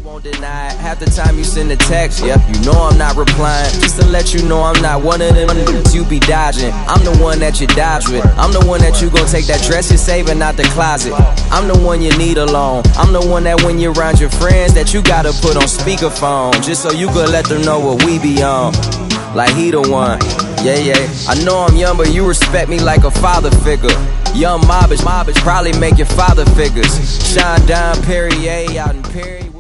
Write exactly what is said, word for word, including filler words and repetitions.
won't deny it. Half the time you send a text, yep, you know I'm not replying. Just to let you know I'm not one of them you be dodging. I'm the one that you dodge with. I'm the one that you gon' take that dress you're saving out the closet. I'm the one you need alone. I'm the one that when you're around your friends that you gotta put on speakerphone, just so you could let them know what we be on. Like he the one, yeah, yeah. I know I'm young, but you respect me like a father figure. Young mobbish, mobbish, probably make your father figures. Shine down Perrier out in Perry.